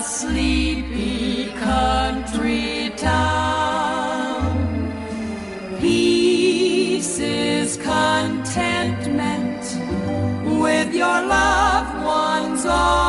sleepy country town. Peace is contentment with your loved ones all